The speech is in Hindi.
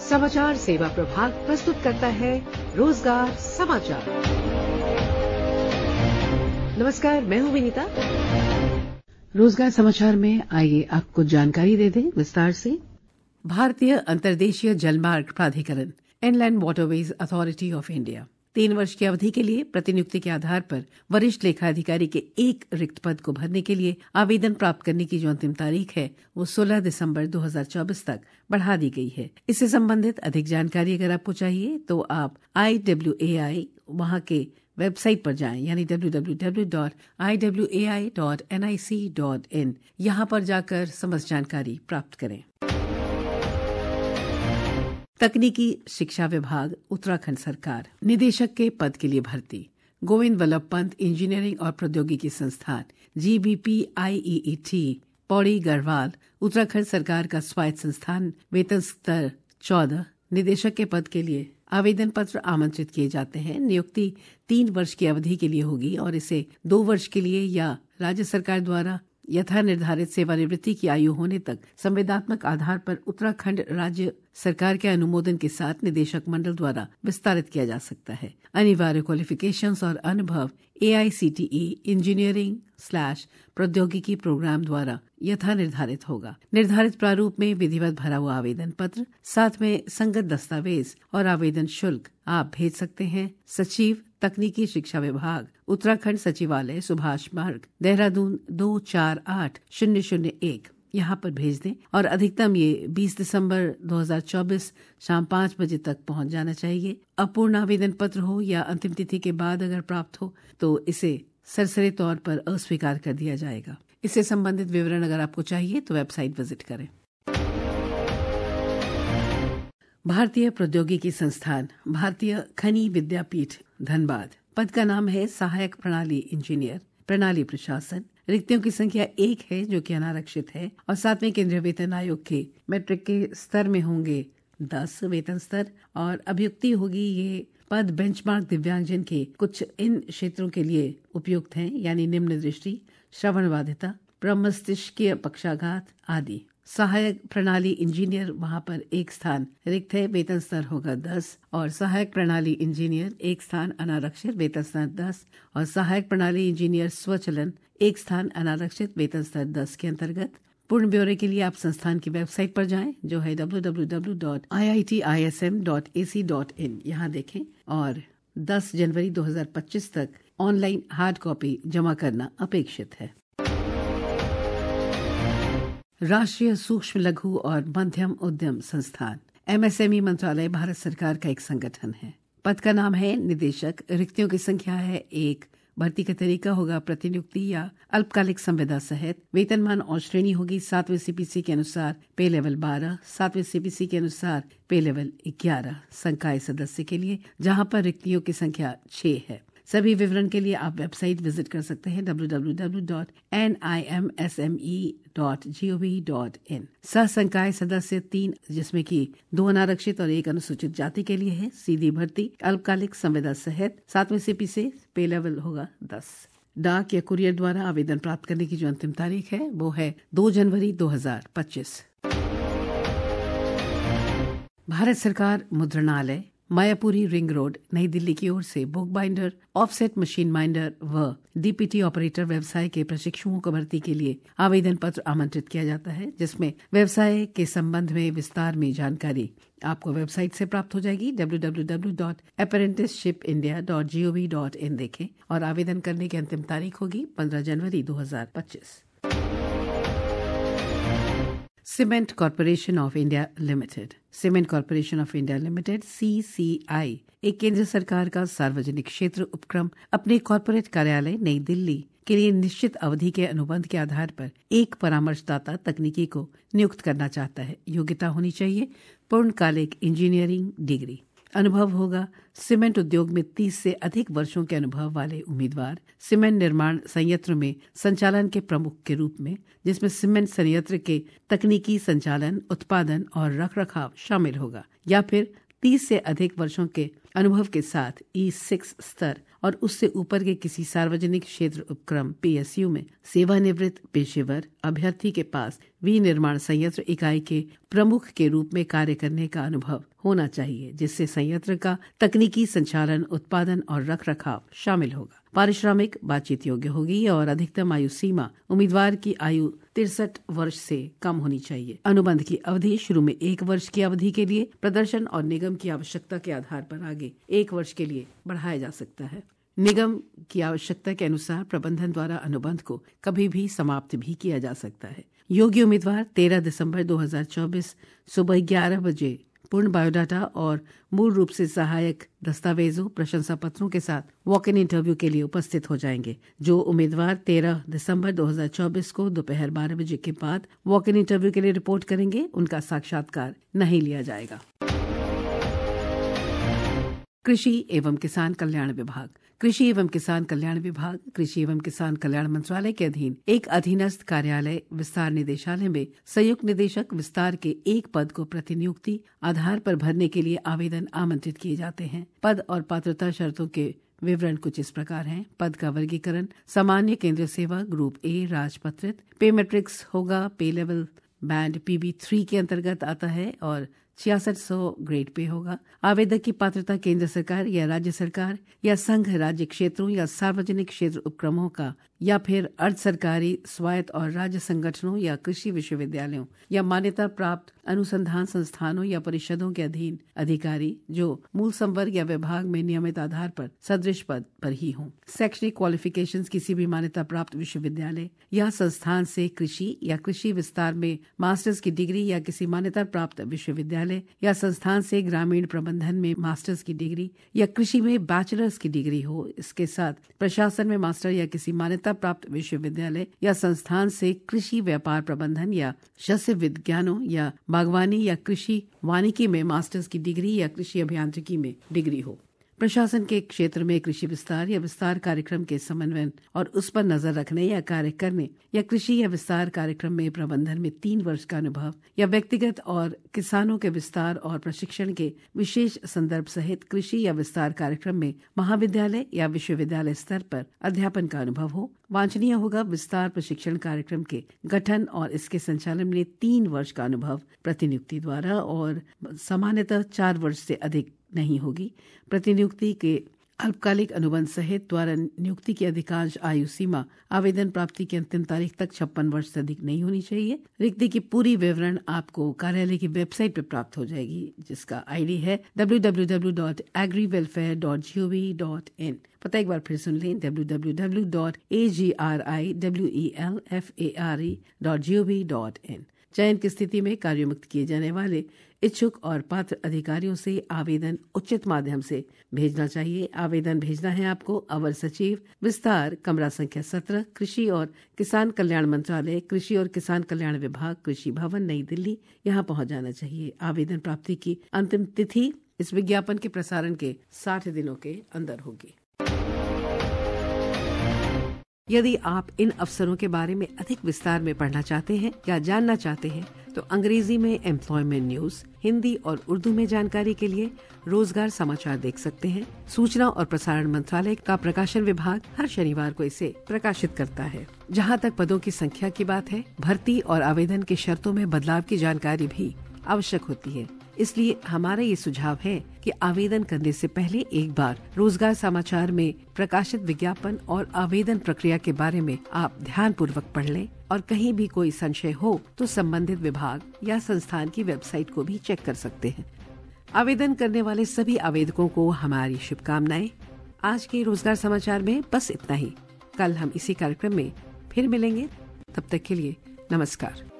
समाचार सेवा प्रभाग प्रस्तुत करता है रोजगार समाचार। नमस्कार, मैं हूं विनीता। रोजगार समाचार में आइए आपको जानकारी दे दें विस्तार से। भारतीय अंतर्देशीय जलमार्ग प्राधिकरण inland waterways authority of India 3 वर्ष की अवधि के लिए प्रतिनियुक्ति के आधार पर वरिष्ठ लेखा अधिकारी के एक रिक्त पद को भरने के लिए आवेदन प्राप्त करने की जो अंतिम तारीख है वो 16 दिसंबर 2024 तक बढ़ा दी गई है। इससे संबंधित अधिक जानकारी अगर आपको चाहिए तो आप IWAI वहां के वेबसाइट पर जाएं, यानी www.iwai.nic.in। यहां पर जाकर समस्त जानकारी प्राप्त करें। तकनीकी शिक्षा विभाग उत्तराखंड सरकार निदेशक के पद के लिए भर्ती। गोविंद वल्लभ पंत इंजीनियरिंग और प्रौद्योगिकी संस्थान GBPIEET पौड़ी गढ़वाल उत्तराखंड सरकार का स्वायत्त संस्थान। वेतन स्तर 14। निदेशक के पद के लिए आवेदन पत्र आमंत्रित किए जाते हैं। नियुक्ति 3 वर्ष की अवधि के लिए होगी और इसे 2 वर्ष के लिए या राज्य सरकार द्वारा यथा निर्धारित सेवानिवृत्ति की आयु होने तक संविदात्मक आधार पर उत्तराखंड राज्य सरकार के अनुमोदन के साथ निदेशक मंडल द्वारा विस्तारित किया जा सकता है। अनिवार्य क्वालिफिकेशंस और अनुभव AICTE इंजीनियरिंग/प्रौद्योगिकी प्रोग्राम द्वारा यथा निर्धारित होगा। निर्धारित प्रारूप में विधिवत भरा हुआ आवेदन पत्र, साथ में संगत दस्तावेज और आवेदन शुल्क आप भेज सकते हैं सचिव तकनीकी शिक्षा विभाग उत्तराखंड सचिवालय सुभाष मार्ग देहरादून 248001 यहाँ पर भेज दें और अधिकतम ये 20 दिसंबर 2024 शाम 5 बजे तक पहुंच जाना चाहिए। अपूर्ण आवेदन पत्र हो या अंतिम तिथि के बाद अगर प्राप्त हो तो इसे सरसरी तौर पर अस्वीकार कर दिया जाएगा। इससे संबंधित विवरण अगर आपको चाहिए तो वेबसाइट विजिट करें। भारतीय प्रौद्योगिकी संस्थान भारतीय खनि विद्यापीठ धनबाद पद का नाम है सहायक प्रणाली इंजीनियर प्रणाली प्रशासन। रिक्तियों की संख्या 1 है जो कि अनारक्षित है और 7वें केंद्रीय वेतन आयोग के मैट्रिक के स्तर में होंगे 10 वेतन स्तर और अभियुक्ति होगी। ये पद बेंचमार्क दिव्यांगजन के कुछ इन क्षेत्रों के लिए उपयुक्त हैं, यानी निम्न दृष्टि, श्रवण बाधिता, प्रमस्तिष्कीय पक्षाघात आदि। सहायक प्रणाली इंजीनियर वहां पर 1 स्थान रिक्त है, वेतन स्तर होगा 10 और सहायक प्रणाली इंजीनियर 1 स्थान अनारक्षित, वेतन स्तर 10 और सहायक प्रणाली इंजीनियर स्वचलन 1 स्थान अनारक्षित, वेतन स्तर 10 के अंतर्गत। पूर्ण ब्यौरे के लिए आप संस्थान की वेबसाइट पर जाएं जो है www.iitism.ac.in। यहाँ देखें और 10 जनवरी 2025 तक ऑनलाइन हार्ड कॉपी जमा करना अपेक्षित है। राष्ट्रीय सूक्ष्म लघु और मध्यम उद्यम संस्थान MSME मंत्रालय भारत सरकार का एक संगठन है। पद का नाम है निदेशक। रिक्तियों की संख्या है 1। भर्ती का तरीका होगा प्रतिनियुक्ति या अल्पकालिक संविदा सहित। वेतनमान और श्रेणी होगी 7वें CPC के अनुसार पे लेवल 12, 7वें CPC के अनुसार पे लेवल 11 संकाय सदस्य के लिए, जहां पर रिक्तियों की संख्या 6 है। सभी विवरण के लिए आप वेबसाइट विजिट कर सकते हैं www.nimsme.gov.in। सह संकाय सदस्य 3 जिसमें कि 2 अनारक्षित और 1 अनुसूचित जाति के लिए है। सीधी भर्ती अल्पकालिक संविदा सहित 7वें CPC से पे लेवल होगा 10। डाक या कुरियर द्वारा आवेदन प्राप्त करने की जो अंतिम तारीख है वो है 2 जनवरी 2025। भारत सरकार मुद्रणालय मायापुरी रिंग रोड नई दिल्ली की ओर से book binder, offset machine binder व DPT ऑपरेटर व्यवसाय के प्रशिक्षुओं को भर्ती के लिए आवेदन पत्र आमंत्रित किया जाता है, जिसमें व्यवसाय के संबंध में विस्तार में जानकारी आपको वेबसाइट से प्राप्त हो जाएगी। www.apprenticeshipindia.gov.in देखें और आवेदन करने की अंतिम तारीख होगी 15 जनवरी 2025। Cement corporation of India limited cement corporation of India limited CCI एक केंद्र सरकार का सार्वजनिक क्षेत्र उपक्रम अपने कॉर्पोरेट कार्यालय नई दिल्ली के लिए निश्चित अवधि के अनुबंध के आधार पर एक परामर्शदाता तकनीकी को नियुक्त करना चाहता है। योग्यता होनी चाहिए पूर्णकालिक इंजीनियरिंग डिग्री। अनुभव होगा सीमेंट उद्योग में 30 से अधिक वर्षों के अनुभव वाले उम्मीदवार सीमेंट निर्माण संयंत्र में संचालन के प्रमुख के रूप में, जिसमें सीमेंट संयंत्र के तकनीकी संचालन, उत्पादन और रखरखाव शामिल होगा, या फिर 30 से अधिक वर्षों के अनुभव के साथ E6 स्तर और उससे ऊपर के किसी सार्वजनिक क्षेत्र उपक्रम PSU में सेवानिवृत्त पेशेवर अभ्यर्थी के पास विनिर्माण संयंत्र इकाई के प्रमुख के रूप में कार्य करने का अनुभव होना चाहिए, जिससे संयंत्र का तकनीकी संचालन, उत्पादन और रखरखाव शामिल होगा। पारिश्रमिक बातचीत योग्य होगी और अधिकतम आयु सीमा उम्मीदवार की आयु 63 वर्ष से कम होनी चाहिए। अनुबंध की अवधि शुरू में 1 वर्ष की अवधि के लिए प्रदर्शन और निगम की आवश्यकता के आधार पर आगे 1 वर्ष के लिए बढ़ाया जा सकता है। निगम की आवश्यकता के अनुसार प्रबंधन द्वारा अनुबंध को कभी भी समाप्त भी किया जा सकता है। योग्य उम्मीदवार 13 दिसंबर 2024 सुबह 11 बजे पूर्ण बायोडाटा और मूल रूप से सहायक दस्तावेजों, प्रशंसा पत्रों के साथ वॉक इन इंटरव्यू के लिए उपस्थित हो जाएंगे। जो उम्मीदवार 13 दिसंबर 2024 को दोपहर 12 बजे के बाद वॉक इन इंटरव्यू के लिए रिपोर्ट करेंगे, उनका साक्षात्कार नहीं लिया जाएगा। कृषि एवं किसान कल्याण विभाग। कृषि एवं किसान कल्याण विभाग कृषि एवं किसान कल्याण मंत्रालय के अधीन एक अधीनस्थ कार्यालय विस्तार निदेशालय में संयुक्त निदेशक विस्तार के एक पद को प्रतिनियुक्ति आधार पर भरने के लिए आवेदन आमंत्रित किए जाते हैं। पद और पात्रता शर्तों के विवरण कुछ इस प्रकार हैं। पद का वर्गीकरण सामान्य केंद्रीय सेवा ग्रुप ए राजपत्रित, पे मैट्रिक्स होगा, पे लेवल बैंड PB3 के अंतर्गत आता है और 6600 ग्रेड पे होगा। आवेदक की पात्रता केंद्र सरकार या राज्य सरकार या संघ राज्य क्षेत्रों या सार्वजनिक क्षेत्र उपक्रमों का या फिर अर्ध सरकारी स्वायत्त और राज्य संगठनों या कृषि विश्वविद्यालयों या मान्यता प्राप्त अनुसंधान संस्थानों या परिषदों के अधीन अधिकारी जो मूल संवर्ग या विभाग में नियमित आधार पर सदृश पद पर ही हों। शैक्षणिक क्वालिफिकेशंस किसी भी मान्यता प्राप्त विश्वविद्यालय या संस्थान से कृषि या कृषि विस्तार में मास्टर्स की डिग्री या किसी मान्यता प्राप्त विश्वविद्यालय या संस्थान से ग्रामीण प्रबंधन में मास्टर्स की डिग्री या कृषि में बैचलर्स की डिग्री हो। इसके साथ प्रशासन में मास्टर या किसी मान्यता प्राप्त विश्वविद्यालय या संस्थान से कृषि व्यापार प्रबंधन या शस्य विज्ञानों या बागवानी या कृषि वानिकी में मास्टर्स की डिग्री या कृषि अभियांत्रिकी में डिग्री हो। प्रशासन के क्षेत्र में कृषि विस्तार या विस्तार कार्यक्रम के समन्वयन और उस पर नजर रखने या कार्य करने या कृषि या विस्तार कार्यक्रम में प्रबंधन में 3 वर्ष का अनुभव या व्यक्तिगत और किसानों के विस्तार और प्रशिक्षण के विशेष संदर्भ सहित कृषि या विस्तार कार्यक्रम में महाविद्यालय या विश्वविद्यालय स्तर पर अध्यापन का अनुभव हो। वांछनीय होगा विस्तार प्रशिक्षण कार्यक्रम के गठन और इसके संचालन में 3 वर्ष का अनुभव प्रतिनियुक्ति द्वारा और सामान्यतः 4 वर्ष से अधिक नहीं होगी। प्रतिनियुक्ति के अल्पकालिक अनुबंध सहित द्वारा नियुक्ति की अधिकांश आयु सीमा आवेदन प्राप्ति की अंतिम तारीख तक 56 वर्ष से अधिक नहीं होनी चाहिए। रिक्ति की पूरी विवरण आपको कार्यालय की वेबसाइट पर प्राप्त हो जाएगी, जिसका ID है www.agrywelfare.gov.in। पता एक बार फिर सुन लें, www.agrywelfare.gov.in। चयन की स्थिति में कार्योन्मुक्त किए जाने वाले इच्छुक और पात्र अधिकारियों से आवेदन उचित माध्यम से भेजना चाहिए। आवेदन भेजना है आपको अवर सचिव विस्तार, कमरा संख्या 17, कृषि और किसान कल्याण मंत्रालय, कृषि और किसान कल्याण विभाग, कृषि भवन, नई दिल्ली, यहाँ पहुँच जाना चाहिए। आवेदन प्राप्ति की अंतिम तिथि इस विज्ञापन के प्रसारण के 60 दिनों के अंदर होगी। यदि आप इन अवसरों के बारे में अधिक विस्तार में पढ़ना चाहते हैं या जानना चाहते हैं तो अंग्रेजी में एम्प्लॉयमेंट न्यूज, हिंदी और उर्दू में जानकारी के लिए रोजगार समाचार देख सकते हैं। सूचना और प्रसारण मंत्रालय का प्रकाशन विभाग हर शनिवार को इसे प्रकाशित करता है। जहां तक पदों की संख्या की बात है, भर्ती और आवेदन की शर्तों में बदलाव की जानकारी भी आवश्यक होती है। इसलिए हमारा ये सुझाव है कि आवेदन करने से पहले एक बार रोजगार समाचार में प्रकाशित विज्ञापन और आवेदन प्रक्रिया के बारे में आप ध्यानपूर्वक पढ़ लें और कहीं भी कोई संशय हो तो संबंधित विभाग या संस्थान की वेबसाइट को भी चेक कर सकते हैं। आवेदन करने वाले सभी आवेदकों को हमारी शुभकामनाएं। आज के रोजगार समाचार में बस इतना ही। कल हम इसी कार्यक्रम में फिर मिलेंगे। तब तक के लिए नमस्कार।